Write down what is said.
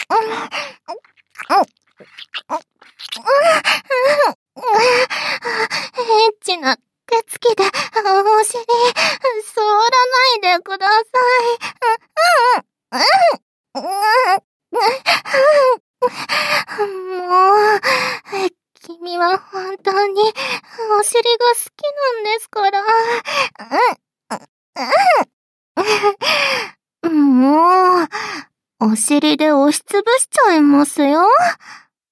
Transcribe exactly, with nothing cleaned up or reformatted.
エッチな手つきでお尻、触らないでください。もう、君は本当にお尻が好きなんですから。もう、お尻で押しつぶしちゃいますよ。